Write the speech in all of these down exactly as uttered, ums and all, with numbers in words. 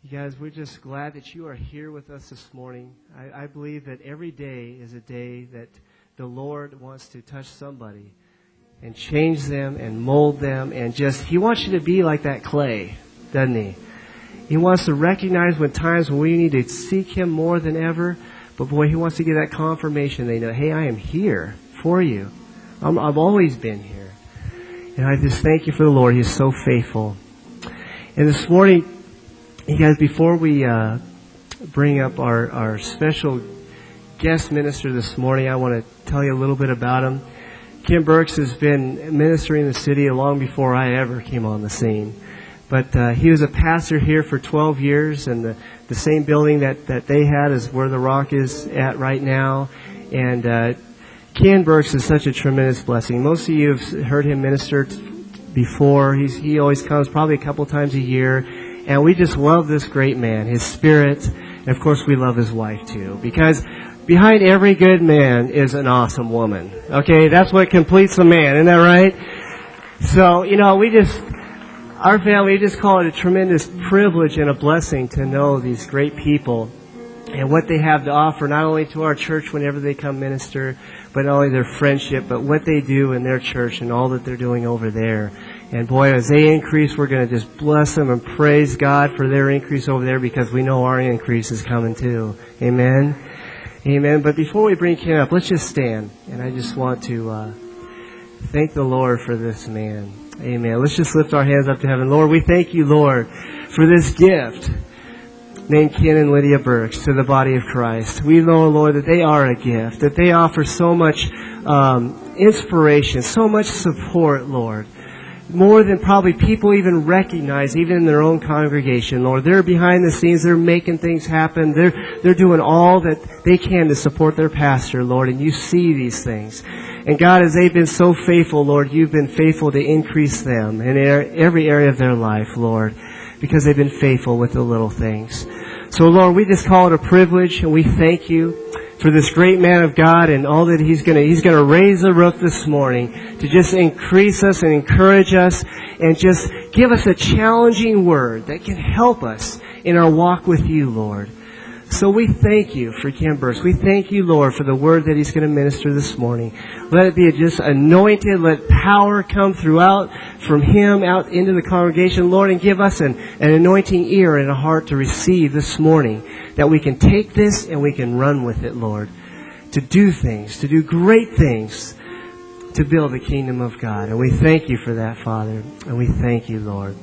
You guys, we're just glad that you are here with us this morning. I, I believe that every day is a day that the Lord wants to touch somebody and change them and mold them and just, He wants you to be like that clay, doesn't He? He wants to recognize when times when we need to seek Him more than ever, but boy, He wants to give that confirmation. They know, hey, I am here for you. I'm, I've always been here. And I just thank you for the Lord. He is so faithful. And this morning, you guys, before we uh, bring up our, our special guest minister this morning, I want to tell you a little bit about him. Ken Burks has been ministering in the city long before I ever came on the scene. But uh, he was a pastor here for twelve years, and the, the same building that, that they had is where the Rock is at right now. And uh, Ken Burks is such a tremendous blessing. Most of you have heard him minister t- before. He's, he always comes probably a couple times a year. And we just love this great man, his spirit, and of course we love his wife too. Because behind every good man is an awesome woman. Okay, that's what completes a man, isn't that right? So, you know, we just, our family, we just call it a tremendous privilege and a blessing to know these great people and what they have to offer, not only to our church whenever they come minister, but not only their friendship, but what they do in their church and all that they're doing over there. And boy, as they increase, we're going to just bless them and praise God for their increase over there, because we know our increase is coming too. Amen? Amen. But before we bring Ken up, let's just stand. And I just want to uh, thank the Lord for this man. Amen. Let's just lift our hands up to heaven. Lord, we thank you, Lord, for this gift named Ken and Lydia Burks to the body of Christ. We know, Lord, that they are a gift, that they offer so much um, inspiration, so much support, Lord. More than probably people even recognize, even in their own congregation, Lord. They're behind the scenes. They're making things happen. They're they're doing all that they can to support their pastor, Lord. And you see these things. And God, as they've been so faithful, Lord, you've been faithful to increase them in every area of their life, Lord, because they've been faithful with the little things. So, Lord, we just call it a privilege, and we thank you for this great man of God and all that he's going to he's going to raise the roof this morning to just increase us and encourage us and just give us a challenging word that can help us in our walk with you, Lord. So we thank you for Ken Burks. We thank you, Lord, for the word that he's going to minister this morning. Let it be just anointed. Let power come throughout from him out into the congregation, Lord, and give us an, an anointing ear and a heart to receive this morning, that we can take this and we can run with it, Lord, to do things, to do great things, to build the kingdom of God. And we thank you for that, Father. And we thank you, Lord.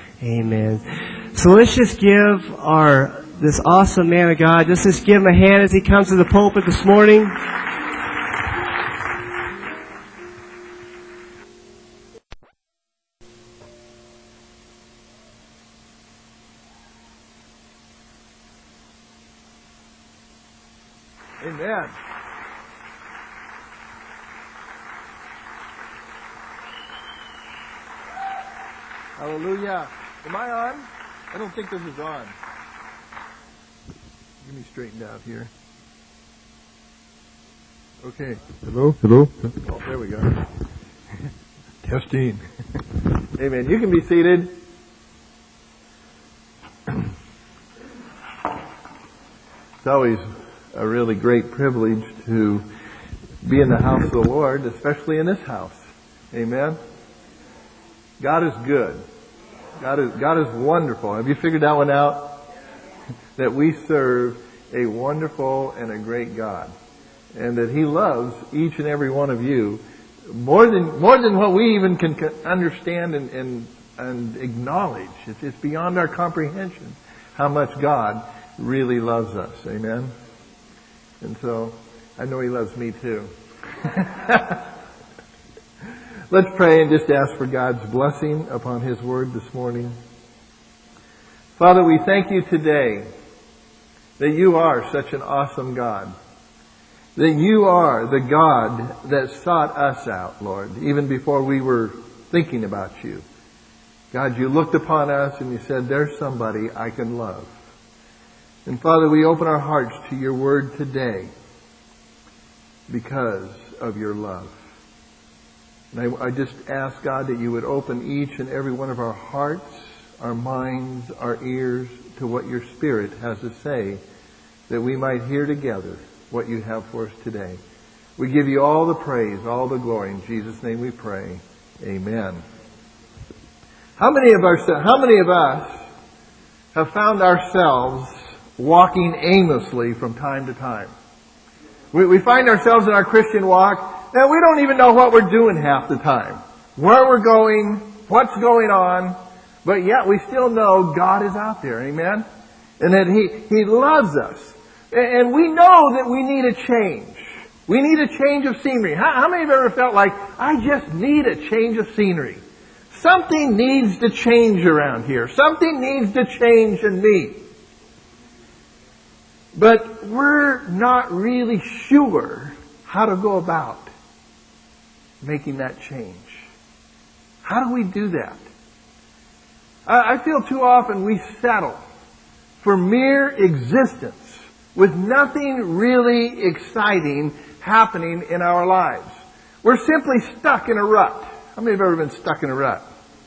Amen. So let's just give our this awesome man of God, just, just give him a hand as he comes to the pulpit this morning. Amen. Hallelujah. Am I on? I don't think this is on. Get me straightened out here. Okay. Hello? Hello? Oh, there we go. Testing. Amen. You can be seated. It's always a really great privilege to be in the house of the Lord, especially in this house. Amen. God is good. God is God is wonderful. Have you figured that one out? That we serve a wonderful and a great God, and that He loves each and every one of you more than more than what we even can understand and and, and acknowledge. It's, it's beyond our comprehension how much God really loves us. Amen. And so I know He loves me too. Let's pray and just ask for God's blessing upon His Word this morning. Father, we thank you today that you are such an awesome God. That you are the God that sought us out, Lord, even before we were thinking about you. God, you looked upon us and you said, there's somebody I can love. And Father, we open our hearts to your word today because of your love. And I, I just ask, God, that you would open each and every one of our hearts, our minds, our ears to what your Spirit has to say, that we might hear together what you have for us today. We give you all the praise, all the glory. In Jesus' name we pray. Amen. How many of our, how many of us have found ourselves walking aimlessly from time to time? We, we find ourselves in our Christian walk, and we don't even know what we're doing half the time. Where we're going, what's going on, but yet we still know God is out there, amen? And that He, He loves us. And we know that we need a change. We need a change of scenery. How, how many of you ever felt like, I just need a change of scenery? Something needs to change around here. Something needs to change in me. But we're not really sure how to go about making that change. How do we do that? I, I feel too often we settle for mere existence with nothing really exciting happening in our lives. We're simply stuck in a rut. How many have ever been stuck in a rut?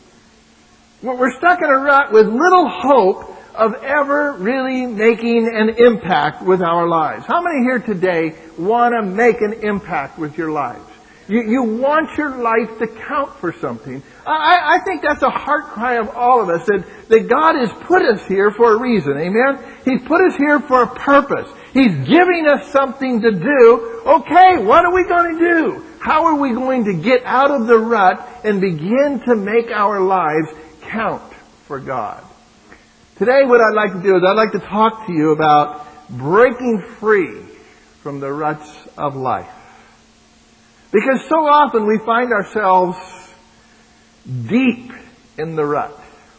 We're stuck in a rut with little hope of ever really making an impact with our lives. How many here today want to make an impact with your lives? You, you want your life to count for something. I, I think that's a heart cry of all of us, that, that God has put us here for a reason. Amen? He's put us here for a purpose. He's giving us something to do. Okay, what are we going to do? How are we going to get out of the rut and begin to make our lives count for God? Today what I'd like to do is I'd like to talk to you about breaking free from the ruts of life. Because so often we find ourselves deep in the rut,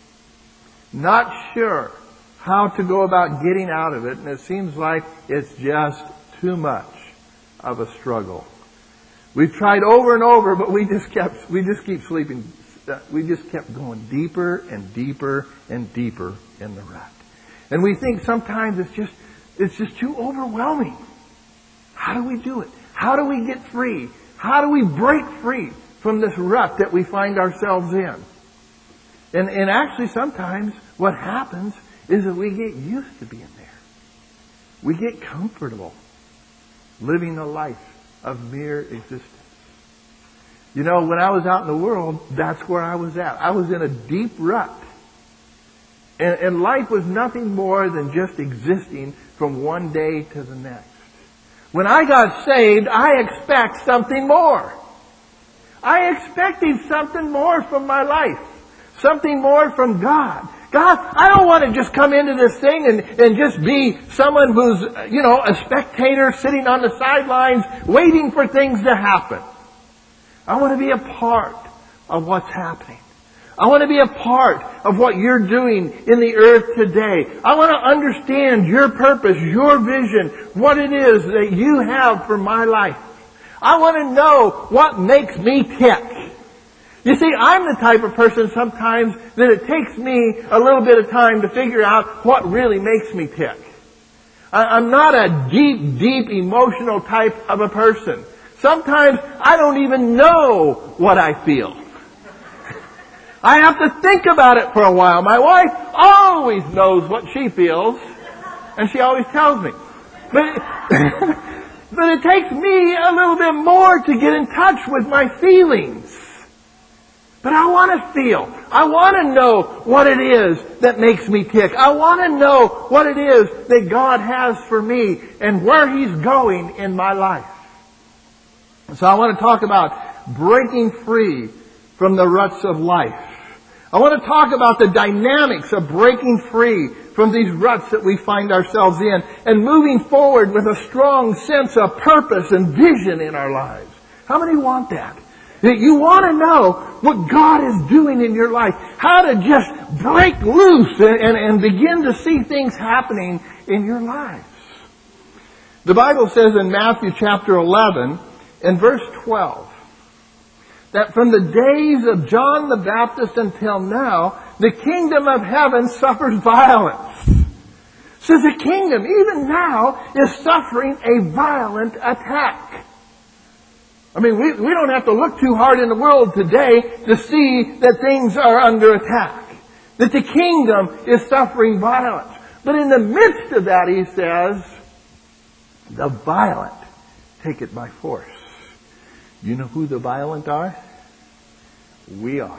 not sure how to go about getting out of it, and it seems like it's just too much of a struggle. We've tried over and over, but we just kept, we just keep sleeping. We just kept going deeper and deeper and deeper in the rut. And we think sometimes it's just, it's just too overwhelming. How do we do it? How do we get free? How do we break free from this rut that we find ourselves in? And, and actually sometimes what happens is that we get used to being there. We get comfortable living a life of mere existence. You know, when I was out in the world, that's where I was at. I was in a deep rut. And, and life was nothing more than just existing from one day to the next. When I got saved, I expect something more. I expected something more from my life. Something more from God. God, I don't want to just come into this thing and, and just be someone who's, you know, a spectator sitting on the sidelines waiting for things to happen. I want to be a part of what's happening. I want to be a part of what you're doing in the earth today. I want to understand your purpose, your vision, what it is that you have for my life. I want to know what makes me tick. You see, I'm the type of person sometimes that it takes me a little bit of time to figure out what really makes me tick. I'm not a deep, deep emotional type of a person. Sometimes I don't even know what I feel. I have to think about it for a while. My wife always knows what she feels, and she always tells me. But, but it takes me a little bit more to get in touch with my feelings. But I want to feel. I want to know what it is that makes me tick. I want to know what it is that God has for me and where He's going in my life. So I want to talk about breaking free from the ruts of life. I want to talk about the dynamics of breaking free from these ruts that we find ourselves in and moving forward with a strong sense of purpose and vision in our lives. How many want that? You want to know what God is doing in your life. How to just break loose and, and, and begin to see things happening in your lives. The Bible says in Matthew chapter eleven and verse twelve that from the days of John the Baptist until now, the kingdom of heaven suffers violence. So the kingdom, even now, is suffering a violent attack. I mean, we, we don't have to look too hard in the world today to see that things are under attack. That the kingdom is suffering violence. But in the midst of that, he says, the violent take it by force. You know who the violent are? We are.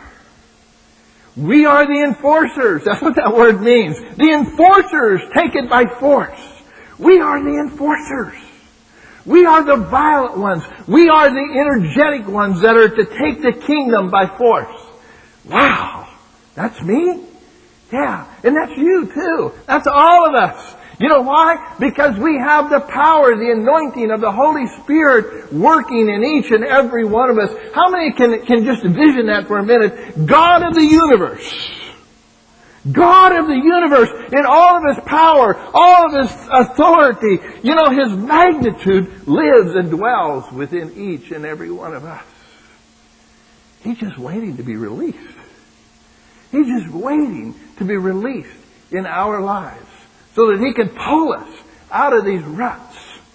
We are the enforcers. That's what that word means. The enforcers take it by force. We are the enforcers. We are the violent ones. We are the energetic ones that are to take the kingdom by force. Wow. That's me? Yeah. And that's you too. That's all of us. You know why? Because we have the power, the anointing of the Holy Spirit working in each and every one of us. How many can, can just vision that for a minute? God of the universe. God of the universe in all of His power, all of His authority. You know, His magnitude lives and dwells within each and every one of us. He's just waiting to be released. He's just waiting to be released in our lives so that He can pull us out of these ruts.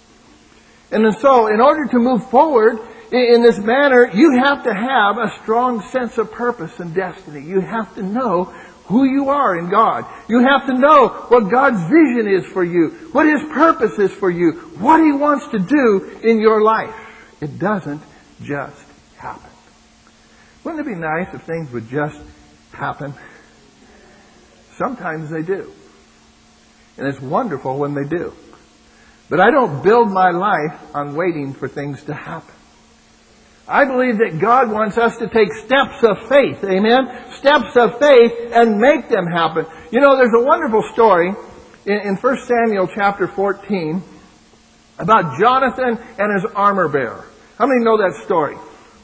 And so, in order to move forward in this manner, you have to have a strong sense of purpose and destiny. You have to know who you are in God. You have to know what God's vision is for you, what His purpose is for you, what He wants to do in your life. It doesn't just happen. Wouldn't it be nice if things would just happen? Sometimes they do. And it's wonderful when they do. But I don't build my life on waiting for things to happen. I believe that God wants us to take steps of faith, amen? Steps of faith and make them happen. You know, there's a wonderful story in, in First Samuel chapter fourteen about Jonathan and his armor bearer. How many know that story?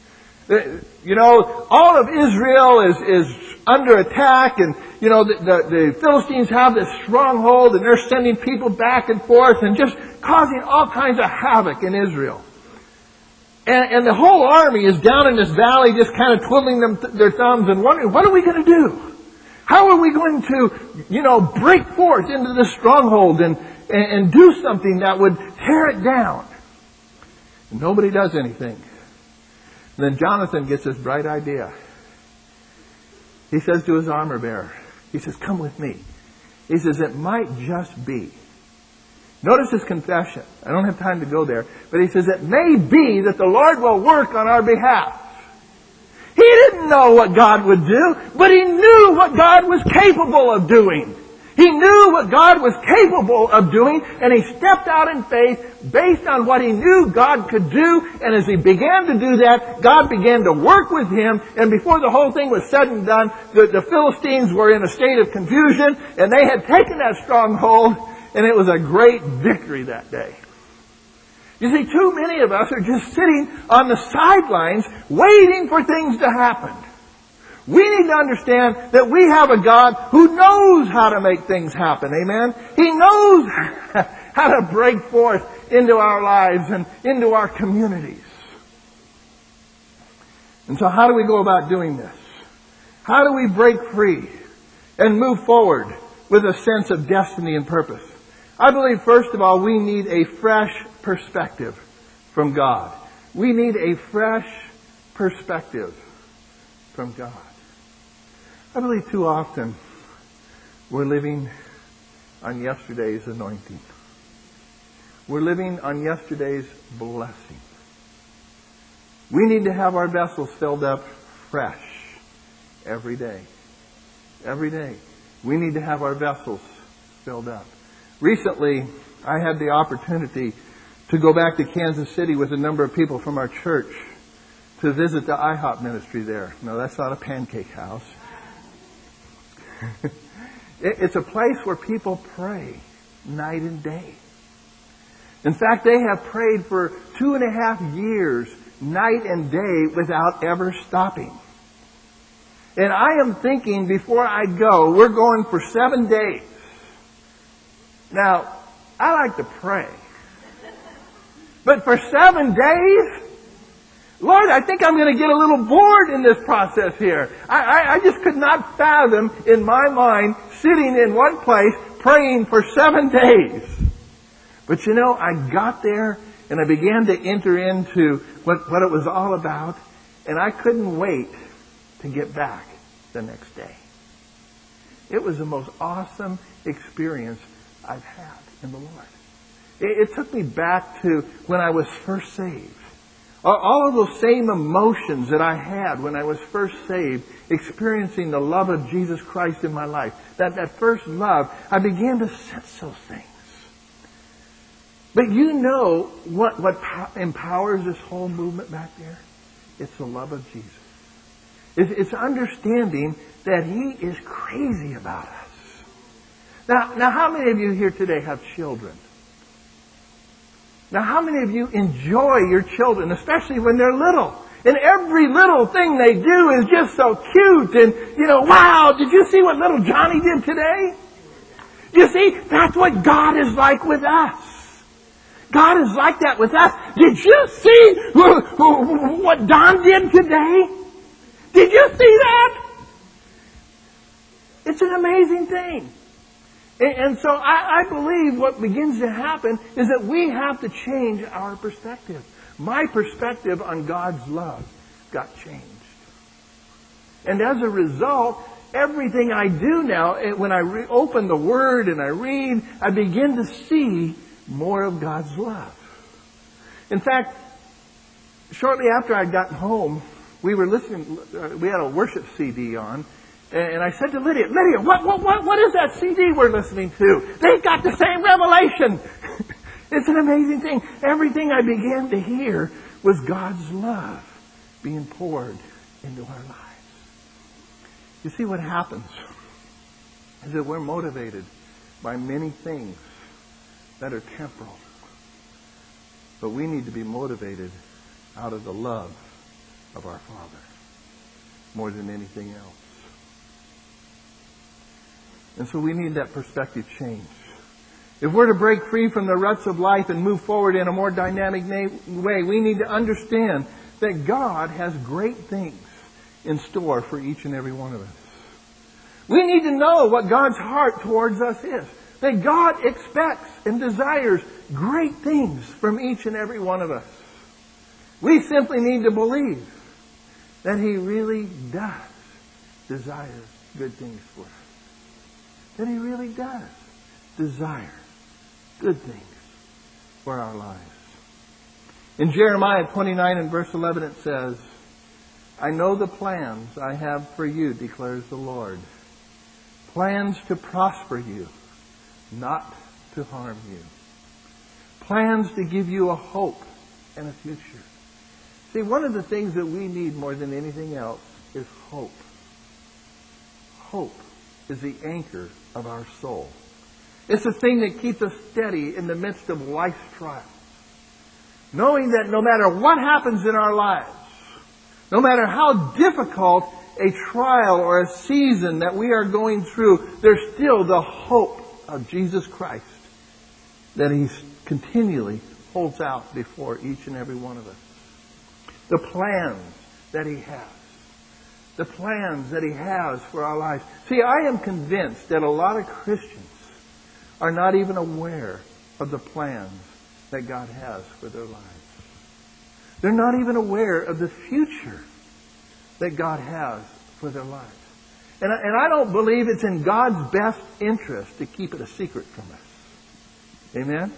You know, all of Israel is, is under attack, and, you know, the, the, the Philistines have this stronghold, and they're sending people back and forth and just causing all kinds of havoc in Israel. And, and the whole army is down in this valley just kind of twiddling them th- their thumbs and wondering, what are we going to do? How are we going to, you know, break forth into this stronghold and, and, and do something that would tear it down? And nobody does anything. And then Jonathan gets this bright idea. He says to his armor bearer, he says, come with me. He says, it might just be. Notice his confession. I don't have time to go there. But he says, it may be that the Lord will work on our behalf. He didn't know what God would do, but he knew what God was capable of doing. He knew what God was capable of doing, and he stepped out in faith based on what he knew God could do. And as he began to do that, God began to work with him. And before the whole thing was said and done, the, the Philistines were in a state of confusion, and they had taken that stronghold, and it was a great victory that day. You see, too many of us are just sitting on the sidelines waiting for things to happen. We need to understand that we have a God who knows how to make things happen. Amen? He knows how to break forth into our lives and into our communities. And so how do we go about doing this? How do we break free and move forward with a sense of destiny and purpose? I believe, first of all, we need a fresh perspective from God. We need a fresh perspective from God. I believe too often we're living on yesterday's anointing. We're living on yesterday's blessing. We need to have our vessels filled up fresh every day. Every day. We need to have our vessels filled up. Recently, I had the opportunity to go back to Kansas City with a number of people from our church to visit the I hop ministry there. No, that's not a pancake house. It's a place where people pray night and day. In fact, they have prayed for two and a half years, night and day, without ever stopping. And I am thinking, before I go, we're going for seven days. Now, I like to pray. But for seven days? Lord, I think I'm going to get a little bored in this process here. I, I, I just could not fathom in my mind sitting in one place praying for seven days. But you know, I got there and I began to enter into what, what it was all about, and I couldn't wait to get back the next day. It was the most awesome experience I've had in the Lord. It, it took me back to when I was first saved. All of those same emotions that I had when I was first saved, experiencing the love of Jesus Christ in my life. That, that first love, I began to sense those things. But you know what, what empowers this whole movement back there? It's the love of Jesus. It's, it's understanding that He is crazy about us. Now, now, how many of you here today have children? Now, how many of you enjoy your children, especially when they're little? And every little thing they do is just so cute. And, you know, wow, did you see what little Johnny did today? You see, that's what God is like with us. God is like that with us. Did you see what Don did today? Did you see that? It's an amazing thing. And so I, I believe what begins to happen is that we have to change our perspective. My perspective on God's love got changed. And as a result, everything I do now, when I re- open the Word and I read, I begin to see more of God's love. In fact, shortly after I'd gotten home, we were listening, uh, we had a worship C D on. And I said to Lydia, Lydia, what, what, what, what is that C D we're listening to? They've got the same revelation. It's an amazing thing. Everything I began to hear was God's love being poured into our lives. You see, what happens is that we're motivated by many things that are temporal. But we need to be motivated out of the love of our Father more than anything else. And so we need that perspective change. If we're to break free from the ruts of life and move forward in a more dynamic way, we need to understand that God has great things in store for each and every one of us. We need to know what God's heart towards us is. That God expects and desires great things from each and every one of us. We simply need to believe that He really does desire good things for us. That He really does desire good things for our lives. In Jeremiah twenty-nine and verse eleven it says, I know the plans I have for you, declares the Lord. Plans to prosper you, not to harm you. Plans to give you a hope and a future. See, one of the things that we need more than anything else is hope. Hope is the anchor of our soul. It's the thing that keeps us steady in the midst of life's trials. Knowing that no matter what happens in our lives, no matter how difficult a trial or a season that we are going through, there's still the hope of Jesus Christ that He continually holds out before each and every one of us. The plans that He has. The plans that He has for our lives. See, I am convinced that a lot of Christians are not even aware of the plans that God has for their lives. They're not even aware of the future that God has for their lives. And I, and I don't believe it's in God's best interest to keep it a secret from us. Amen?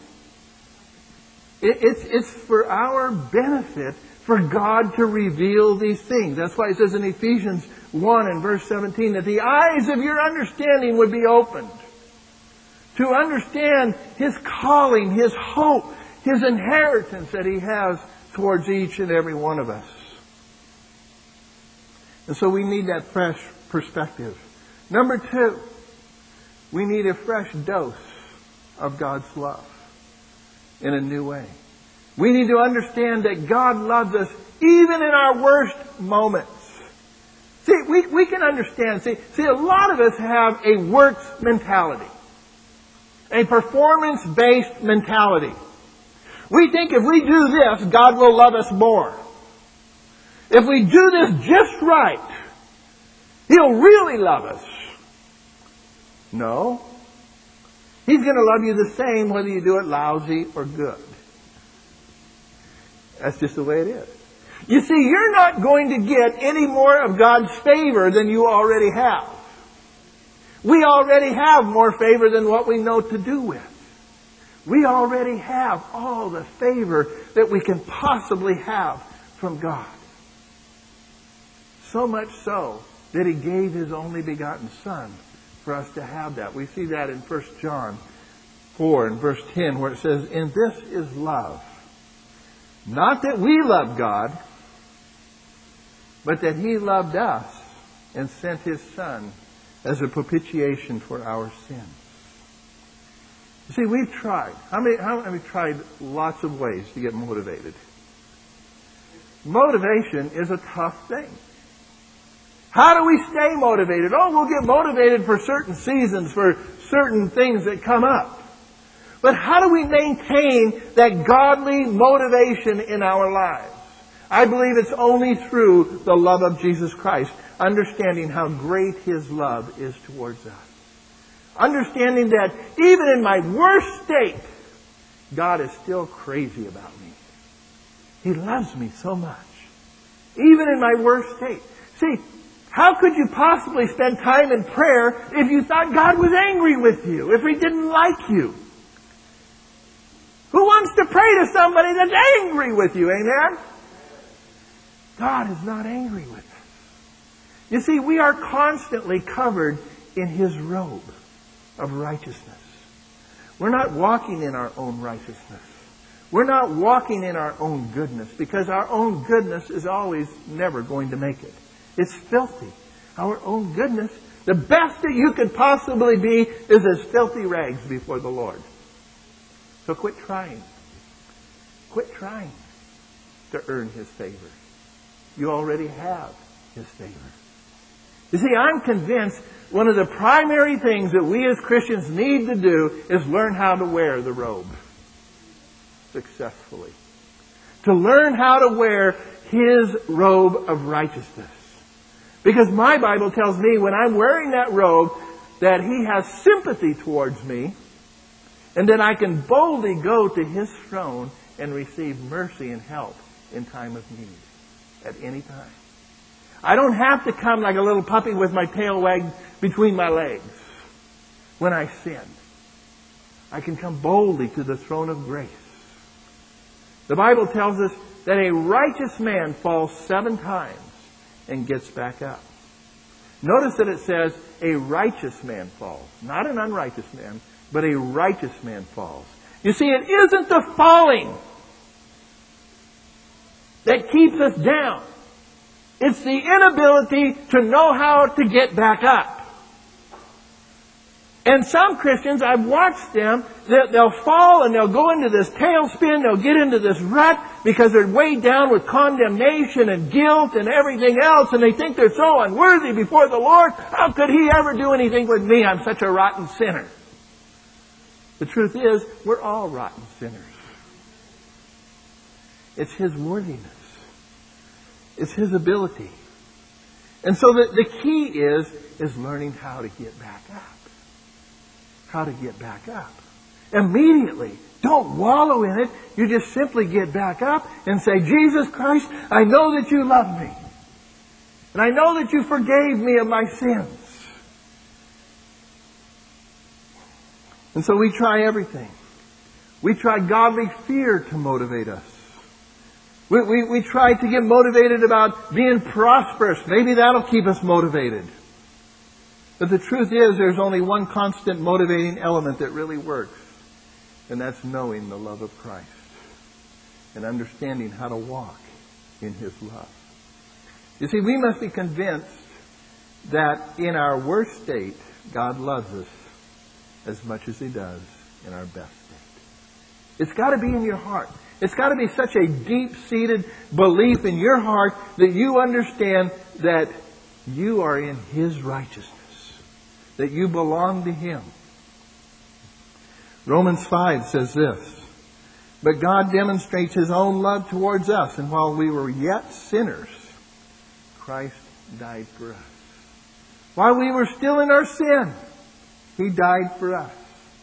It, it's, it's for our benefit for God to reveal these things. That's why it says in Ephesians one and verse seventeen that the eyes of your understanding would be opened to understand His calling, His hope, His inheritance that He has towards each and every one of us. And so we need that fresh perspective. Number two, we need a fresh dose of God's love in a new way. We need to understand that God loves us even in our worst moments. See, we, we can understand. See, see, a lot of us have a works mentality. A performance-based mentality. We think if we do this, God will love us more. If we do this just right, He'll really love us. No. He's going to love you the same whether you do it lousy or good. That's just the way it is. You see, you're not going to get any more of God's favor than you already have. We already have more favor than what we know to do with. We already have all the favor that we can possibly have from God. So much so that He gave His only begotten Son for us to have that. We see that in First John four and verse ten, where it says, "And this is love. Not that we love God, but that He loved us and sent His Son as a propitiation for our sins." You see, we've tried. How many, how many tried lots of ways to get motivated? Motivation is a tough thing. How do we stay motivated? Oh, we'll get motivated for certain seasons, for certain things that come up. But how do we maintain that godly motivation in our lives? I believe it's only through the love of Jesus Christ, understanding how great His love is towards us. Understanding that even in my worst state, God is still crazy about me. He loves me so much. Even in my worst state. See, how could you possibly spend time in prayer if you thought God was angry with you, if He didn't like you? Who wants to pray to somebody that's angry with you, amen? God is not angry with us. You see, we are constantly covered in His robe of righteousness. We're not walking in our own righteousness. We're not walking in our own goodness, because our own goodness is always never going to make it. It's filthy. Our own goodness, the best that you could possibly be, is as filthy rags before the Lord. So quit trying. Quit trying to earn His favor. You already have His favor. You see, I'm convinced one of the primary things that we as Christians need to do is learn how to wear the robe successfully. To learn how to wear His robe of righteousness. Because my Bible tells me when I'm wearing that robe that He has sympathy towards me, and that I can boldly go to His throne and receive mercy and help in time of need at any time. I don't have to come like a little puppy with my tail wagged between my legs when I sin. I can come boldly to the throne of grace. The Bible tells us that a righteous man falls seven times and gets back up. Notice that it says a righteous man falls, not an unrighteous man, but a righteous man falls. You see, it isn't the falling that keeps us down. It's the inability to know how to get back up. And some Christians, I've watched them, they'll fall and they'll go into this tailspin, they'll get into this rut because they're weighed down with condemnation and guilt and everything else, and they think they're so unworthy before the Lord. How could He ever do anything with me? I'm such a rotten sinner. The truth is, we're all rotten sinners. It's His worthiness. It's His ability. And so the, the key is, is learning how to get back up. How to get back up. Immediately. Don't wallow in it. You just simply get back up and say, Jesus Christ, I know that You love me. And I know that You forgave me of my sins. And so we try everything. We try godly fear to motivate us. We, we, we try to get motivated about being prosperous. Maybe that'll keep us motivated. But the truth is, there's only one constant motivating element that really works. And that's knowing the love of Christ. And understanding how to walk in His love. You see, we must be convinced that in our worst state, God loves us as much as He does in our best state. It's got to be in your heart. It's got to be such a deep-seated belief in your heart that you understand that you are in His righteousness. That you belong to Him. Romans five says this, but God demonstrates His own love towards us, and while we were yet sinners, Christ died for us. While we were still in our sin, He died for us.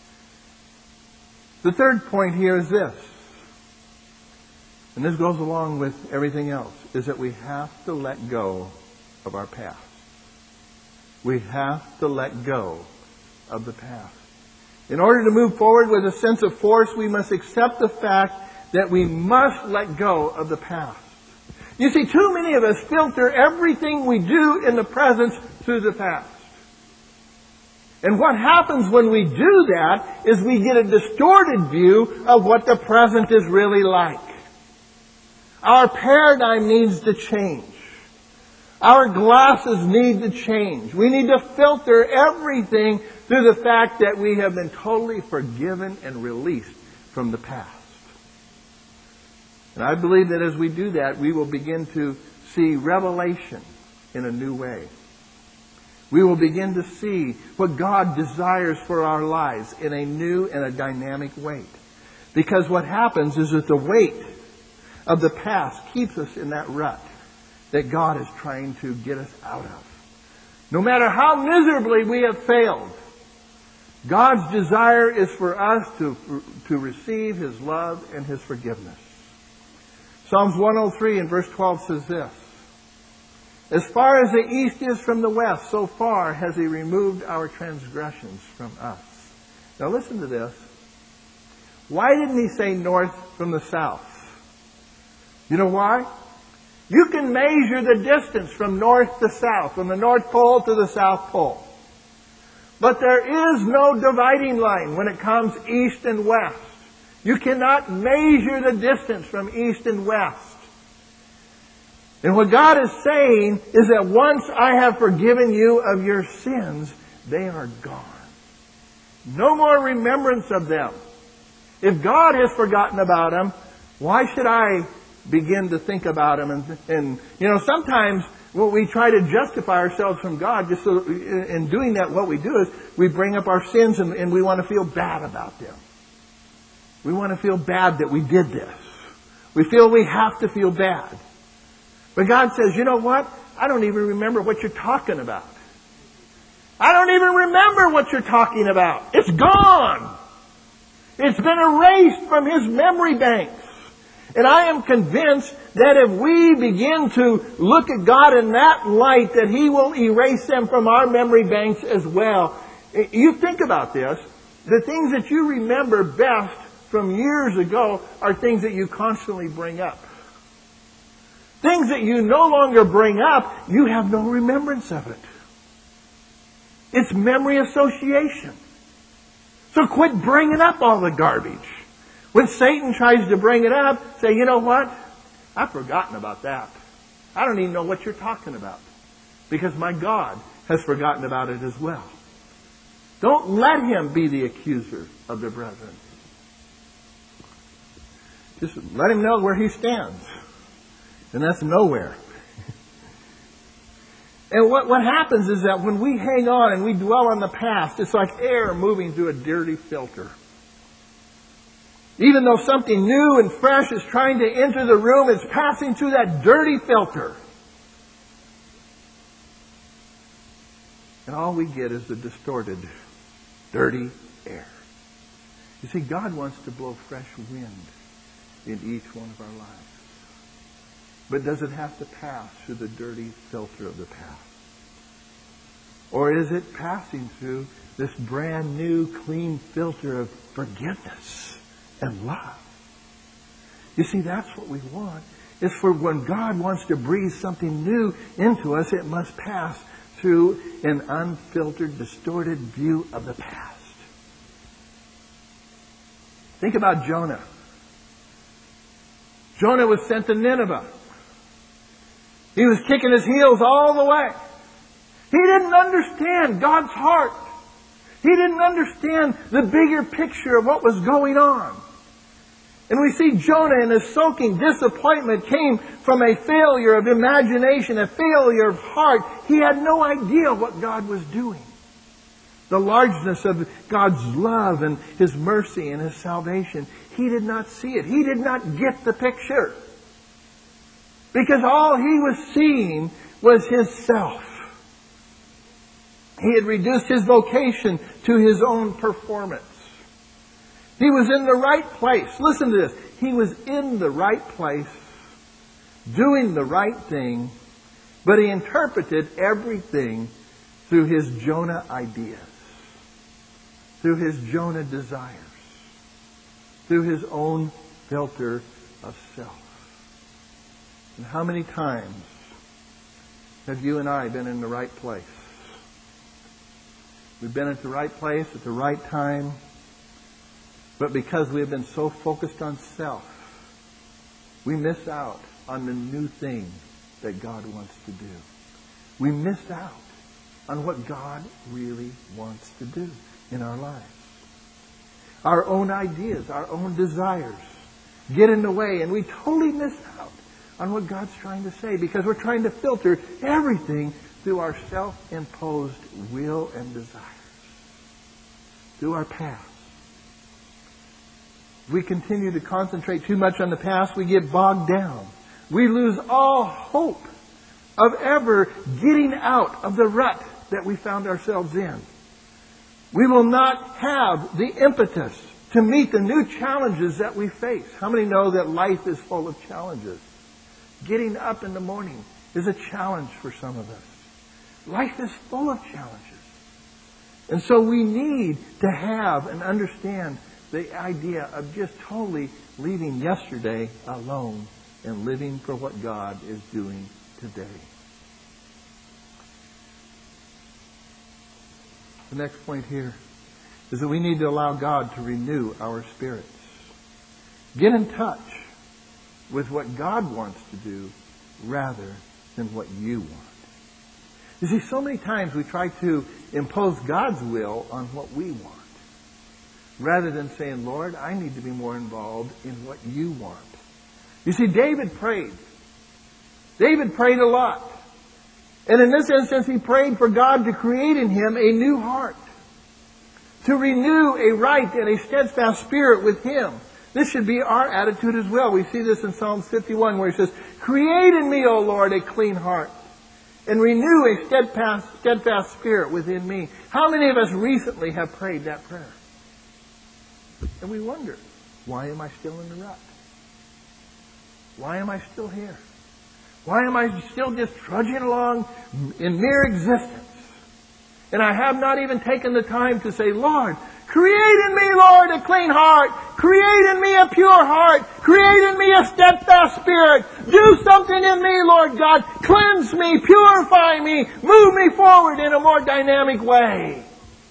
The third point here is this, and this goes along with everything else, is that we have to let go of our past. We have to let go of the past. In order to move forward with a sense of force, we must accept the fact that we must let go of the past. You see, too many of us filter everything we do in the present through the past. And what happens when we do that is we get a distorted view of what the present is really like. Our paradigm needs to change. Our glasses need to change. We need to filter everything through the fact that we have been totally forgiven and released from the past. And I believe that as we do that, we will begin to see revelation in a new way. We will begin to see what God desires for our lives in a new and a dynamic way. Because what happens is that the weight of the past keeps us in that rut that God is trying to get us out of. No matter how miserably we have failed, God's desire is for us to, to receive His love and His forgiveness. Psalms one oh three and verse twelve says this: "As far as the east is from the west, so far has He removed our transgressions from us." Now listen to this. Why didn't He say north from the south? You know why? You can measure the distance from north to south, from the North Pole to the South Pole. But there is no dividing line when it comes east and west. You cannot measure the distance from east and west. And what God is saying is that once I have forgiven you of your sins, they are gone. No more remembrance of them. If God has forgotten about them, why should I begin to think about them? And, and you know, sometimes what we try to justify ourselves from God, just so in doing that, what we do is we bring up our sins and, and we want to feel bad about them. We want to feel bad that we did this. We feel we have to feel bad. But God says, you know what? I don't even remember what you're talking about. I don't even remember what you're talking about. It's gone. It's been erased from His memory banks. And I am convinced that if we begin to look at God in that light, that He will erase them from our memory banks as well. You think about this. The things that you remember best from years ago are things that you constantly bring up. Things that you no longer bring up, you have no remembrance of it. It's memory association. So quit bringing up all the garbage. When Satan tries to bring it up, say, you know what? I've forgotten about that. I don't even know what you're talking about. Because my God has forgotten about it as well. Don't let him be the accuser of the brethren. Just let him know where he stands. And that's nowhere. And what, what happens is that when we hang on and we dwell on the past, it's like air moving through a dirty filter. Even though something new and fresh is trying to enter the room, it's passing through that dirty filter. And all we get is the distorted, dirty air. You see, God wants to blow fresh wind in each one of our lives. But does it have to pass through the dirty filter of the past? Or is it passing through this brand new, clean filter of forgiveness and love? You see, that's what we want. Is for when God wants to breathe something new into us, it must pass through an unfiltered, distorted view of the past. Think about Jonah. Jonah was sent to Nineveh. He was kicking his heels all the way. He didn't understand God's heart. He didn't understand the bigger picture of what was going on. And we see Jonah in his soaking disappointment came from a failure of imagination, a failure of heart. He had no idea what God was doing. The largeness of God's love and His mercy and His salvation. He did not see it. He did not get the picture. Because all he was seeing was his self. He had reduced his vocation to his own performance. He was in the right place. Listen to this. He was in the right place, doing the right thing, but he interpreted everything through his Jonah ideas, through his Jonah desires, through his own filter of self. And how many times have you and I been in the right place? We've been at the right place at the right time, but because we have been so focused on self, we miss out on the new thing that God wants to do. We miss out on what God really wants to do in our lives. Our own ideas, our own desires get in the way, and we totally miss out on what God's trying to say because we're trying to filter everything through our self-imposed will and desires, through our past. We continue to concentrate too much on the past, we get bogged down. We lose all hope of ever getting out of the rut that we found ourselves in. We will not have the impetus to meet the new challenges that we face. How many know that life is full of challenges? Getting up in the morning is a challenge for some of us. Life is full of challenges. And so we need to have and understand the idea of just totally leaving yesterday alone and living for what God is doing today. The next point here is that we need to allow God to renew our spirits. Get in touch with what God wants to do rather than what you want. You see, so many times we try to impose God's will on what we want, rather than saying, Lord, I need to be more involved in what you want. You see, David prayed. David prayed a lot. And in this instance, he prayed for God to create in him a new heart, to renew a right and a steadfast spirit with him. This should be our attitude as well. We see this in Psalm fifty-one where he says, create in me, O Lord, a clean heart, and renew a steadfast, steadfast spirit within me. How many of us recently have prayed that prayer? And we wonder, why am I still in the rut? Why am I still here? Why am I still just trudging along in mere existence? And I have not even taken the time to say, Lord, create in me, Lord, a clean heart. Create in me a pure heart. Create in me a steadfast spirit. Do something in me, Lord God. Cleanse me, purify me, move me forward in a more dynamic way.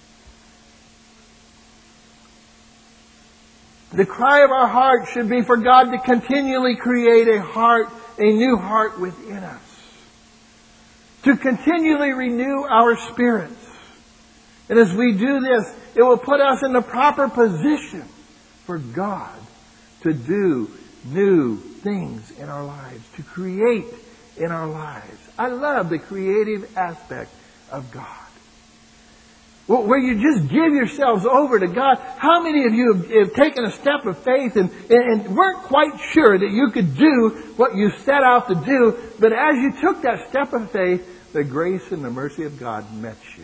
The cry of our heart should be for God to continually create a heart, a new heart within us. To continually renew our spirits. And as we do this, it will put us in the proper position for God to do new things in our lives, to create in our lives. I love the creative aspect of God. Where you just give yourselves over to God. How many of you have, have taken a step of faith and, and, and weren't quite sure that you could do what you set out to do, but as you took that step of faith, the grace and the mercy of God met you?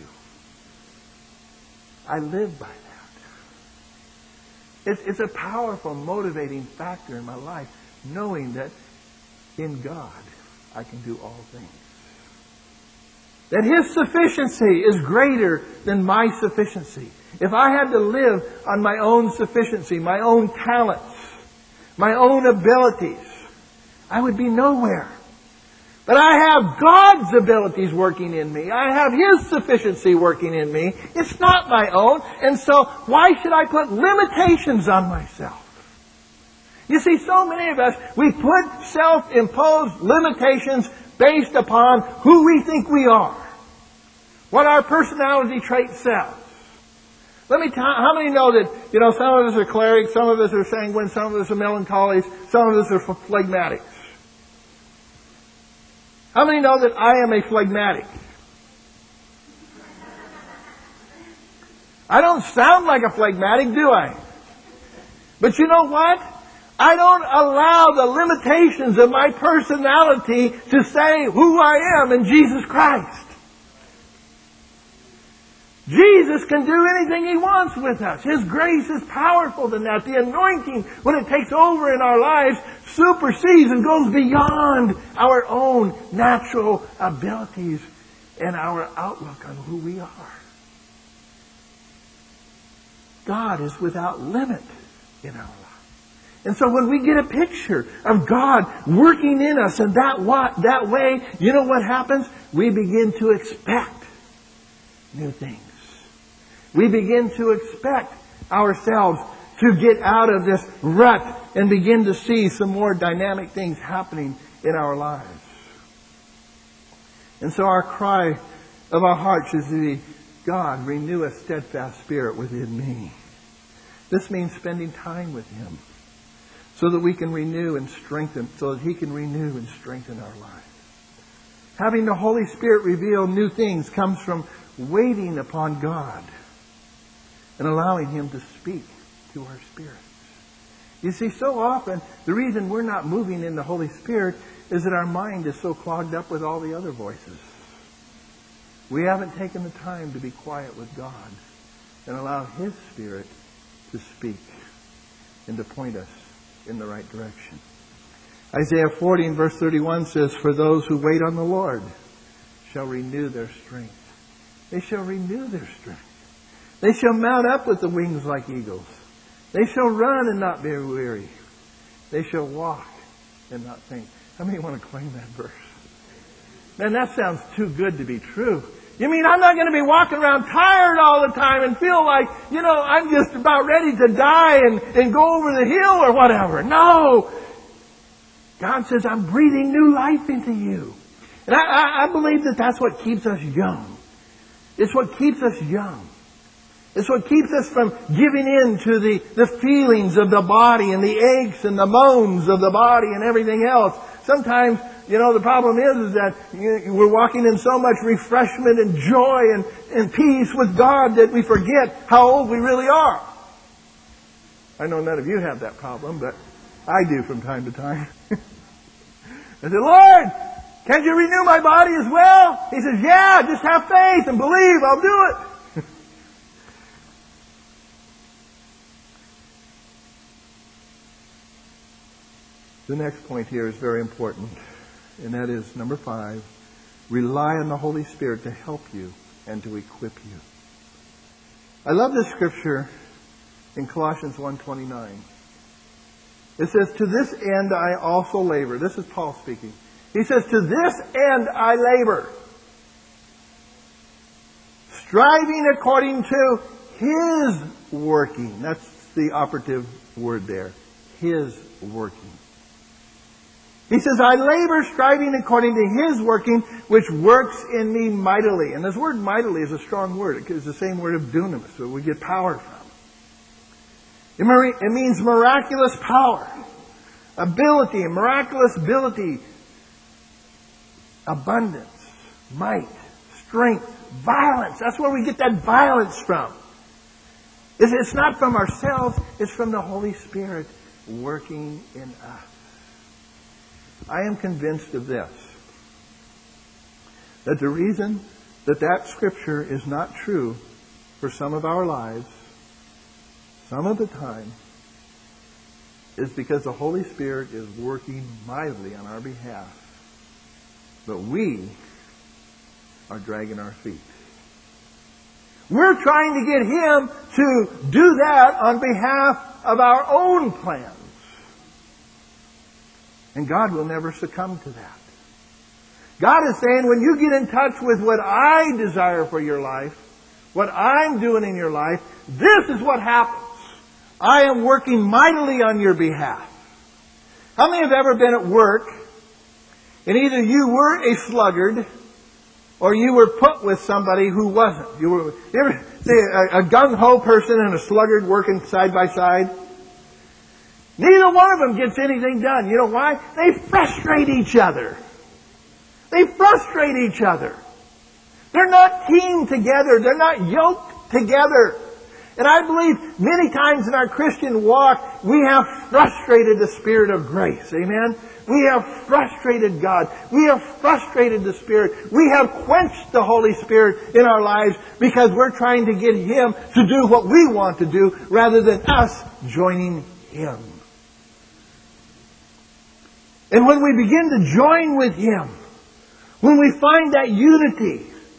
I live by that. It's, it's a powerful, motivating factor in my life, knowing that in God I can do all things. That His sufficiency is greater than my sufficiency. If I had to live on my own sufficiency, my own talents, my own abilities, I would be nowhere. But I have God's abilities working in me. I have His sufficiency working in me. It's not my own. And so why should I put limitations on myself? You see, so many of us, we put self-imposed limitations based upon who we think we are. What our personality trait says. Let me tell how many know that, you know, some of us are choleric, some of us are sanguine, some of us are melancholies, some of us are phlegmatics. How many know that I am a phlegmatic? I don't sound like a phlegmatic, do I? But you know what? I don't allow the limitations of my personality to say who I am in Jesus Christ. Jesus can do anything He wants with us. His grace is powerful than that. The anointing, when it takes over in our lives, supersedes and goes beyond our own natural abilities and our outlook on who we are. God is without limit in our life. And so when we get a picture of God working in us in that, wa- that way, you know what happens? We begin to expect new things. We begin to expect ourselves to get out of this rut and begin to see some more dynamic things happening in our lives. And so our cry of our hearts is to be, God, renew a steadfast spirit within me. This means spending time with Him so that we can renew and strengthen, so that He can renew and strengthen our lives. Having the Holy Spirit reveal new things comes from waiting upon God and allowing Him to speak to our spirits. You see, so often, the reason we're not moving in the Holy Spirit is that our mind is so clogged up with all the other voices. We haven't taken the time to be quiet with God and allow His Spirit to speak and to point us in the right direction. Isaiah forty and verse thirty-one says, "For those who wait on the Lord shall renew their strength." They shall renew their strength. They shall mount up with the wings like eagles. They shall run and not be weary. They shall walk and not faint. How many want to claim that verse? Man, that sounds too good to be true. You mean I'm not going to be walking around tired all the time and feel like, you know, I'm just about ready to die and, and go over the hill or whatever? No! God says, I'm breathing new life into you. And I, I, I believe that that's what keeps us young. It's what keeps us young. It's what keeps us from giving in to the, the feelings of the body and the aches and the moans of the body and everything else. Sometimes, you know, the problem is, is that we're walking in so much refreshment and joy and, and peace with God that we forget how old we really are. I know none of you have that problem, but I do from time to time. I said, Lord, can't you renew my body as well? He says, yeah, just have faith and believe, I'll do it. The next point here is very important, and that is number five, rely on the Holy Spirit to help you and to equip you. I love this scripture in Colossians one twenty-nine. It says, to this end I also labor. This is Paul speaking. He says, to this end I labor, striving according to His working. That's the operative word there. His working. He says, I labor striving according to His working, which works in me mightily. And this word mightily is a strong word. It's the same word of dunamis, where we get power from. It means miraculous power, ability, miraculous ability, abundance, might, strength, violence. That's where we get that violence from. It's not from ourselves, it's from the Holy Spirit working in us. I am convinced of this, that the reason that that scripture is not true for some of our lives, some of the time, is because the Holy Spirit is working mightily on our behalf, but we are dragging our feet. We're trying to get Him to do that on behalf of our own plans. And God will never succumb to that. God is saying, when you get in touch with what I desire for your life, what I'm doing in your life, this is what happens. I am working mightily on your behalf. How many have ever been at work and either you were a sluggard or you were put with somebody who wasn't? You were, you ever see a, a gung-ho person and a sluggard working side by side? Neither one of them gets anything done. You know why? They frustrate each other. They frustrate each other. They're not teamed together. They're not yoked together. And I believe many times in our Christian walk, we have frustrated the Spirit of grace. Amen? We have frustrated God. We have frustrated the Spirit. We have quenched the Holy Spirit in our lives because we're trying to get Him to do what we want to do rather than us joining Him. And when we begin to join with Him, when we find that unity,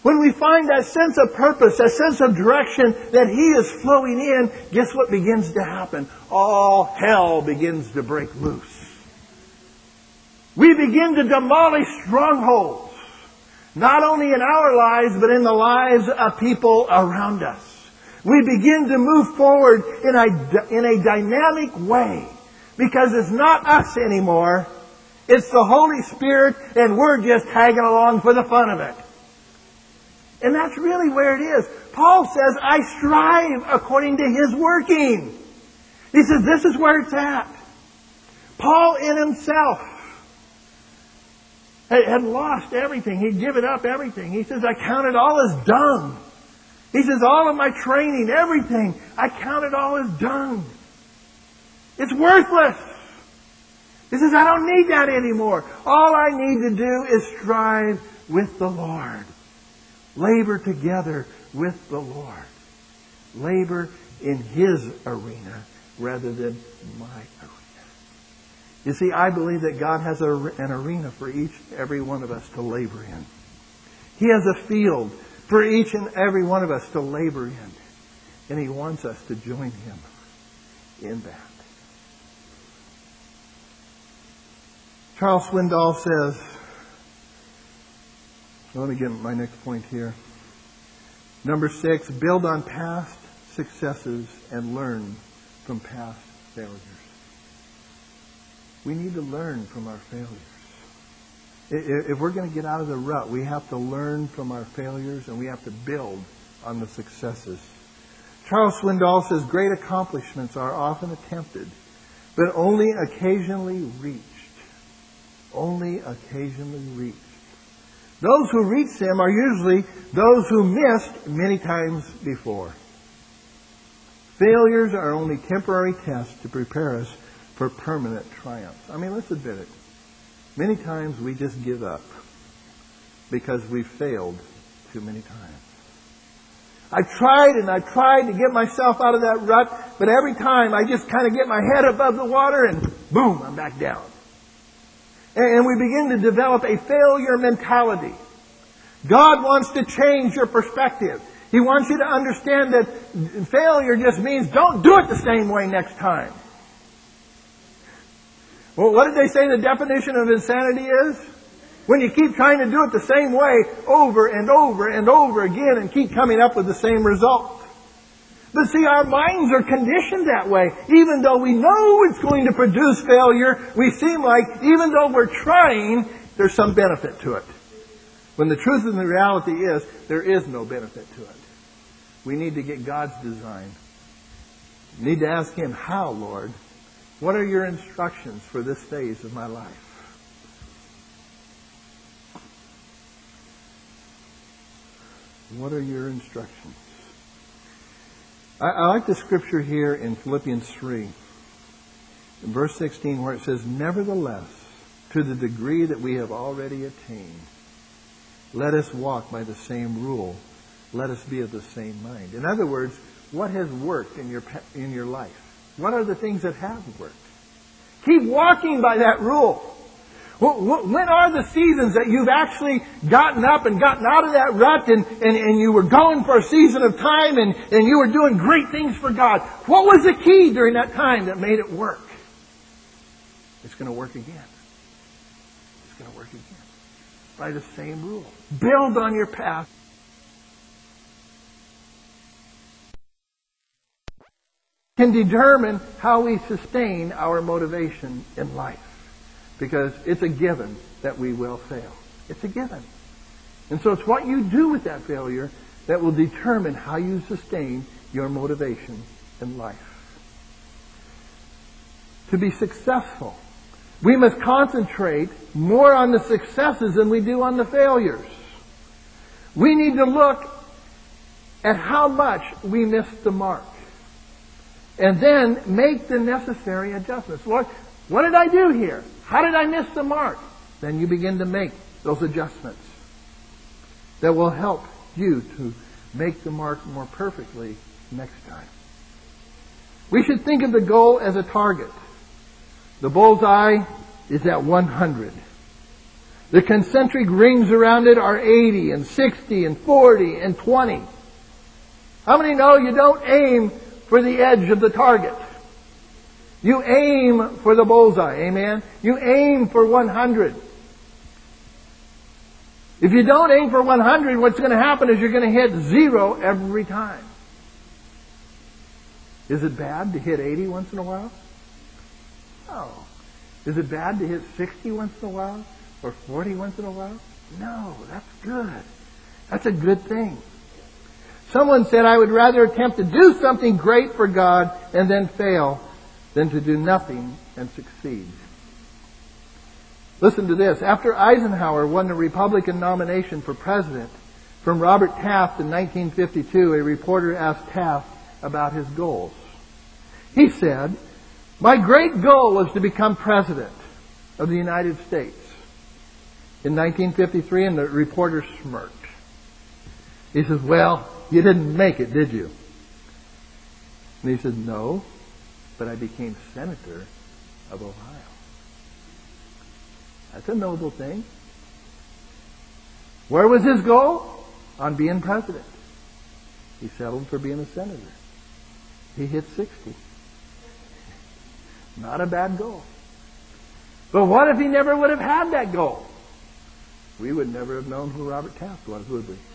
When we find that sense of purpose, that sense of direction that He is flowing in, guess what begins to happen? All hell begins to break loose. We begin to demolish strongholds, not only in our lives, but in the lives of people around us. We begin to move forward in a, in a dynamic way, because it's not us anymore. It's the Holy Spirit, and we're just tagging along for the fun of it. And that's really where it is. Paul says, I strive according to His working. He says, this is where it's at. Paul in himself had lost everything. He'd given up everything. He says, I count it all as dung. He says, all of my training, everything, I count it all as dung. It's worthless. He says, I don't need that anymore. All I need to do is strive with the Lord. Labor together with the Lord. Labor in His arena rather than my arena. You see, I believe that God has a, an arena for each and every one of us to labor in. He has a field for each and every one of us to labor in. And He wants us to join Him in that. Charles Swindoll says, let me get my next point here. Number six, build on past successes and learn from past failures. We need to learn from our failures. If we're going to get out of the rut, we have to learn from our failures and we have to build on the successes. Charles Swindoll says, great accomplishments are often attempted, but only occasionally reached. Only occasionally reached. Those who reach them are usually those who missed many times before. Failures are only temporary tests to prepare us for permanent triumphs. I mean, let's admit it. Many times we just give up because we've failed too many times. I've tried and I've tried to get myself out of that rut, but every time I just kind of get my head above the water and boom, I'm back down. And we begin to develop a failure mentality. God wants to change your perspective. He wants you to understand that failure just means don't do it the same way next time. Well, what did they say the definition of insanity is? When you keep trying to do it the same way over and over and over again and keep coming up with the same result. But see, our minds are conditioned that way. Even though we know it's going to produce failure, we seem like, even though we're trying, there's some benefit to it. When the truth and the reality is, there is no benefit to it. We need to get God's design. We need to ask Him, how, Lord? What are your instructions for this phase of my life? What are your instructions? I, I like the scripture here in Philippians three, in verse sixteen, where it says, nevertheless, to the degree that we have already attained, let us walk by the same rule. Let us be of the same mind. In other words, what has worked in your in your life? What are the things that have worked? Keep walking by that rule. When are the seasons that you've actually gotten up and gotten out of that rut and, and, and you were going for a season of time and, and you were doing great things for God? What was the key during that time that made it work? It's going to work again. It's going to work again. By the same rule. Build on your past. Can determine how we sustain our motivation in life. Because it's a given that we will fail. It's a given. And so it's what you do with that failure that will determine how you sustain your motivation in life. To be successful, we must concentrate more on the successes than we do on the failures. We need to look at how much we missed the mark. And then make the necessary adjustments. Lord, what did I do here? How did I miss the mark? Then you begin to make those adjustments that will help you to make the mark more perfectly next time. We should think of the goal as a target. The bullseye is at one hundred. The concentric rings around it are eighty and sixty and forty and twenty. How many know you don't aim for the edge of the target? You aim for the bullseye, amen? You aim for one hundred. If you don't aim for one hundred, what's going to happen is you're going to hit zero every time. Is it bad to hit eighty once in a while? No. Is it bad to hit sixty once in a while? Or forty once in a while? No, that's good. That's a good thing. Someone said, I would rather attempt to do something great for God and then fail than to do nothing and succeed. Listen to this. After Eisenhower won the Republican nomination for president from Robert Taft in nineteen fifty-two, a reporter asked Taft about his goals. He said, my great goal was to become president of the United States. In nineteen fifty-three, and the reporter smirked. He says, well, you didn't make it, did you? And he said, no, but I became senator of Ohio. That's a noble thing. Where was his goal? On being president. He settled for being a senator. He hit sixty. Not a bad goal. But what if he never would have had that goal? We would never have known who Robert Taft was, would we?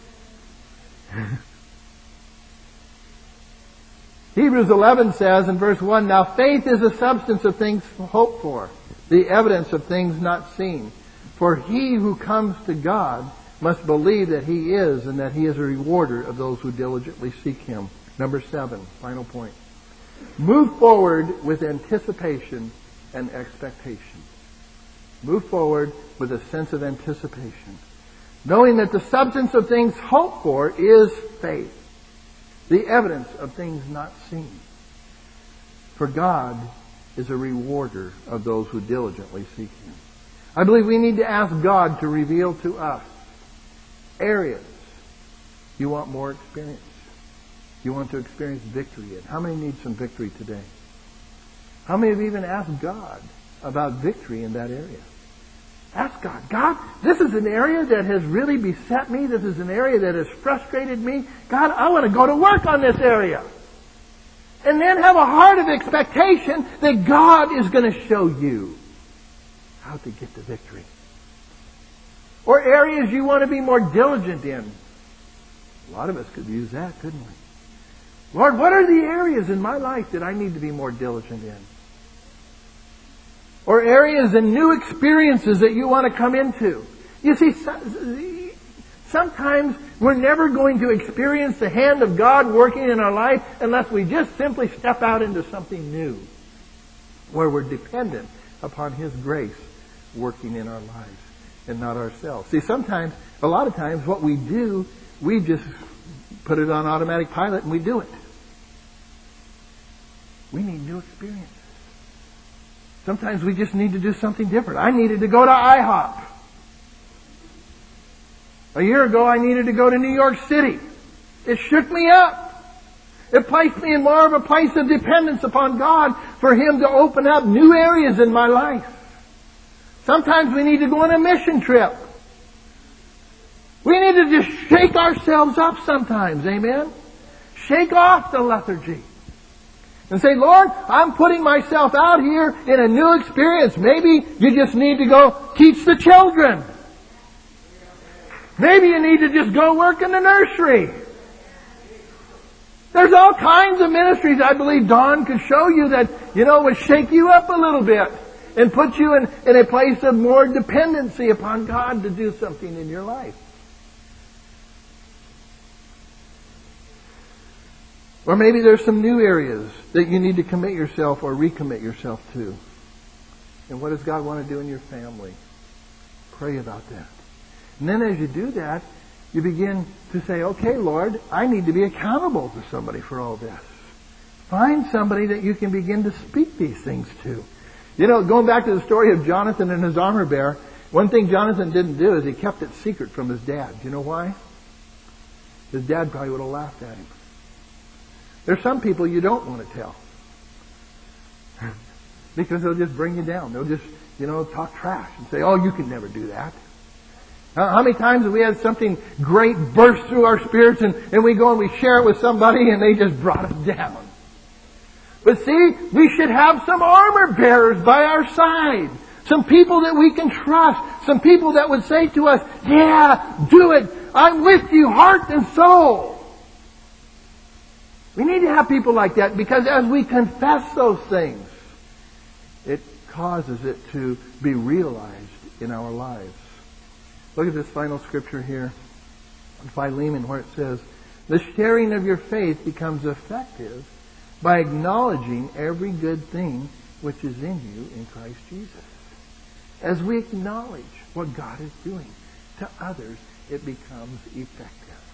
Hebrews eleven says in verse one, now faith is the substance of things hoped for, the evidence of things not seen. For he who comes to God must believe that He is, and that He is a rewarder of those who diligently seek Him. Number seven, final point. Move forward with anticipation and expectation. Move forward with a sense of anticipation, knowing that the substance of things hoped for is faith, the evidence of things not seen. For God is a rewarder of those who diligently seek Him. I believe we need to ask God to reveal to us areas you want more experience. You want to experience victory in. How many need some victory today? How many have even asked God about victory in that area? Ask God, God, this is an area that has really beset me. This is an area that has frustrated me. God, I want to go to work on this area. And then have a heart of expectation that God is going to show you how to get the victory. Or areas you want to be more diligent in. A lot of us could use that, couldn't we? Lord, what are the areas in my life that I need to be more diligent in? Or areas and new experiences that you want to come into. You see, sometimes we're never going to experience the hand of God working in our life unless we just simply step out into something new, where we're dependent upon His grace working in our lives and not ourselves. See, sometimes, a lot of times, what we do, we just put it on automatic pilot and we do it. We need new experiences. Sometimes we just need to do something different. I needed to go to IHOP. A year ago, I needed to go to New York City. It shook me up. It placed me in more of a place of dependence upon God for Him to open up new areas in my life. Sometimes we need to go on a mission trip. We need to just shake ourselves up sometimes, amen? Shake off the lethargy. And say, Lord, I'm putting myself out here in a new experience. Maybe you just need to go teach the children. Maybe you need to just go work in the nursery. There's all kinds of ministries I believe Don could show you that, you know, would shake you up a little bit and put you in, in a place of more dependency upon God to do something in your life. Or maybe there's some new areas that you need to commit yourself or recommit yourself to. And what does God want to do in your family? Pray about that. And then as you do that, you begin to say, okay, Lord, I need to be accountable to somebody for all this. Find somebody that you can begin to speak these things to. You know, going back to the story of Jonathan and his armor bearer, one thing Jonathan didn't do is he kept it secret from his dad. Do you know why? His dad probably would have laughed at him. There's some people you don't want to tell. Because they'll just bring you down. They'll just, you know, talk trash and say, oh, you can never do that. Uh, how many times have we had something great burst through our spirits and, and we go and we share it with somebody and they just brought us down? But see, we should have some armor bearers by our side. Some people that we can trust. Some people that would say to us, yeah, do it. I'm with you, heart and soul. We need to have people like that because as we confess those things, it causes it to be realized in our lives. Look at this final scripture here in Philemon where it says, the sharing of your faith becomes effective by acknowledging every good thing which is in you in Christ Jesus. As we acknowledge what God is doing to others, it becomes effective.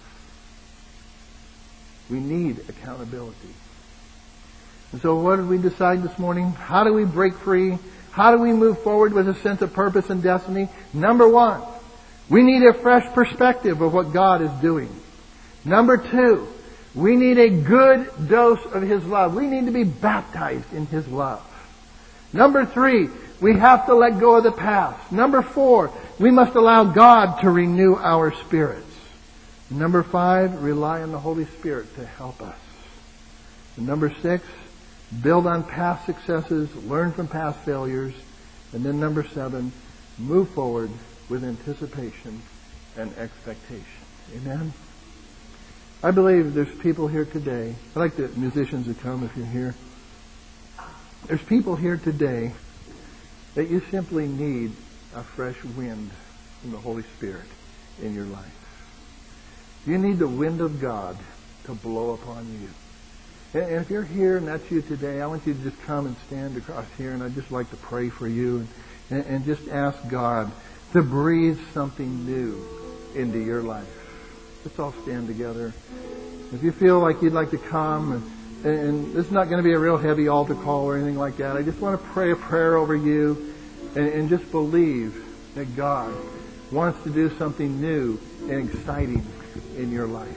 We need accountability. And so what did we decide this morning? How do we break free? How do we move forward with a sense of purpose and destiny? Number one, we need a fresh perspective of what God is doing. Number two, we need a good dose of His love. We need to be baptized in His love. Number three, we have to let go of the past. Number four, we must allow God to renew our spirits. Number five, rely on the Holy Spirit to help us. And number six, build on past successes, learn from past failures. And then number seven, move forward with anticipation and expectation. Amen? I believe there's people here today. I'd like the musicians to come if you're here. There's people here today that you simply need a fresh wind from the Holy Spirit in your life. You need the wind of God to blow upon you. And if you're here and that's you today, I want you to just come and stand across here, and I'd just like to pray for you and, and just ask God to breathe something new into your life. Let's all stand together. If you feel like you'd like to come, and, and this is not going to be a real heavy altar call or anything like that, I just want to pray a prayer over you and, and just believe that God wants to do something new and exciting in your life.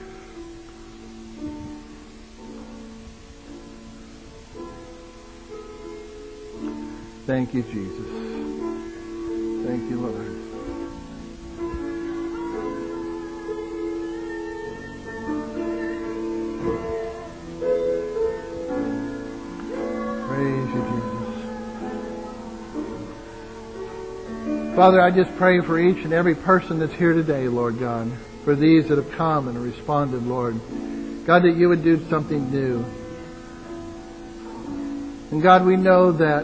Thank you, Jesus. Thank you, Lord. Praise you, Jesus. Father, I just pray for each and every person that's here today, Lord God. For these that have come and responded, Lord. God, that you would do something new. And God, we know that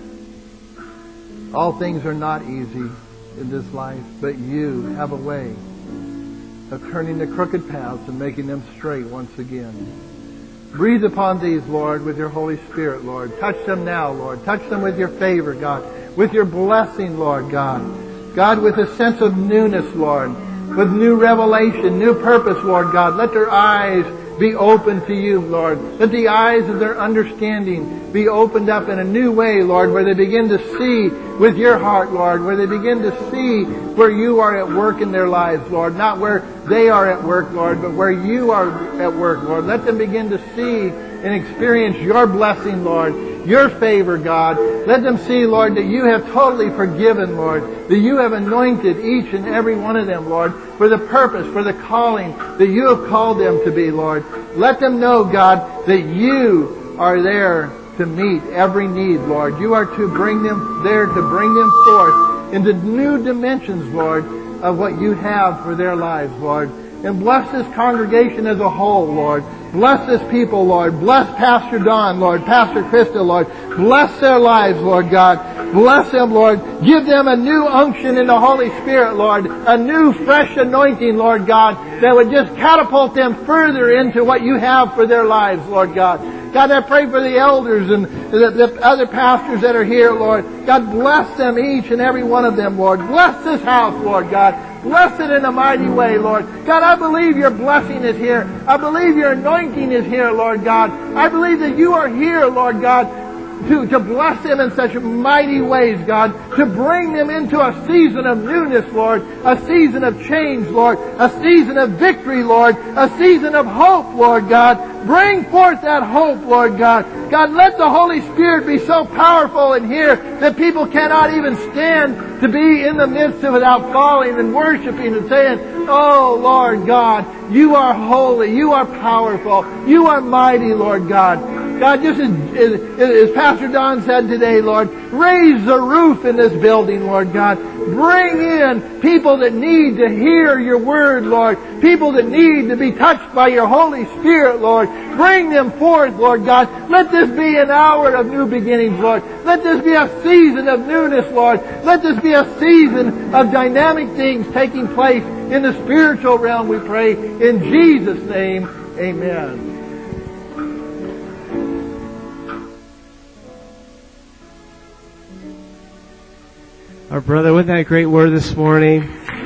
all things are not easy in this life, but you have a way of turning the crooked paths and making them straight once again. Breathe upon these, Lord, with your Holy Spirit, Lord. Touch them now, Lord. Touch them with your favor, God. With your blessing, Lord God. God, with a sense of newness, Lord. With new revelation, new purpose, Lord God. Let their eyes be open to you, Lord. Let the eyes of their understanding be opened up in a new way, Lord, where they begin to see with your heart, Lord, where they begin to see where you are at work in their lives, Lord. Not where they are at work, Lord, but where you are at work, Lord. Let them begin to see and experience your blessing, Lord, your favor, God. Let them see, Lord, that you have totally forgiven, Lord, that you have anointed each and every one of them, Lord, for the purpose, for the calling that you have called them to be, Lord. Let them know, God, that you are there to meet every need, Lord. You are to bring them there, to bring them forth into new dimensions, Lord, of what you have for their lives, Lord. And bless this congregation as a whole, Lord. Bless this people, Lord. Bless Pastor Don, Lord. Pastor Krista, Lord. Bless their lives, Lord God. Bless them, Lord. Give them a new unction in the Holy Spirit, Lord. A new fresh anointing, Lord God, that would just catapult them further into what you have for their lives, Lord God. God, I pray for the elders and the, the other pastors that are here, Lord. God, bless them, each and every one of them, Lord. Bless this house, Lord God. Bless it in a mighty way, Lord. God, I believe your blessing is here. I believe your anointing is here, Lord God. I believe that you are here, Lord God, to, to bless them in such mighty ways, God, to bring them into a season of newness, Lord, a season of change, Lord, a season of victory, Lord, a season of hope, Lord God. Bring forth that hope, Lord God. God, let the Holy Spirit be so powerful in here that people cannot even stand to be in the midst of it without falling and worshiping and saying, oh, Lord God, you are holy, you are powerful, you are mighty, Lord God. God, just as, as, as Pastor Don said today, Lord, raise the roof in this building, Lord God. Bring in people that need to hear your word, Lord. People that need to be touched by your Holy Spirit, Lord. Bring them forth, Lord God. Let this be an hour of new beginnings, Lord. Let this be a season of newness, Lord. Let this be a season of dynamic things taking place in the spiritual realm, we pray. In Jesus' name, amen. Our brother, with that great word this morning.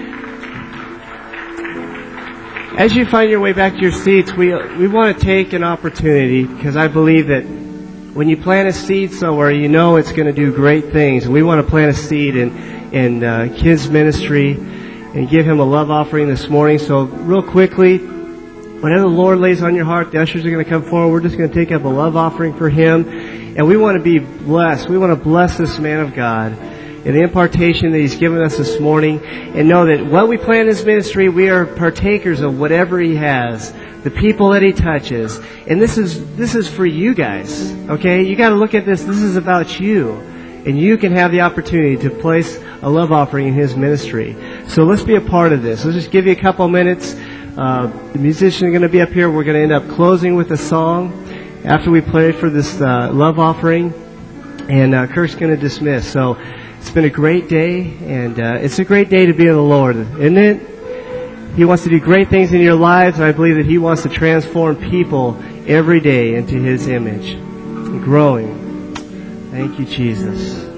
As you find your way back to your seats, we we want to take an opportunity, because I believe that when you plant a seed somewhere, you know it's going to do great things. And we want to plant a seed in in uh, kids ministry and give him a love offering this morning. So real quickly, whatever the Lord lays on your heart, the ushers are going to come forward. We're just going to take up a love offering for him, and we want to be blessed. We want to bless this man of God and the impartation that he's given us this morning, and know that when we plant his ministry, we are partakers of whatever he has, the people that he touches. And this is this is for you guys, okay? You got to look at this. This is about you, and you can have the opportunity to place a love offering in his ministry. So let's be a part of this. Let's just give you a couple minutes. Uh, the musicians are going to be up here. We're going to end up closing with a song after we pray for this uh, love offering, and uh, Kirk's going to dismiss. So it's been a great day, and uh, it's a great day to be in the Lord, isn't it? He wants to do great things in your lives, and I believe that He wants to transform people every day into His image, growing. Thank you, Jesus.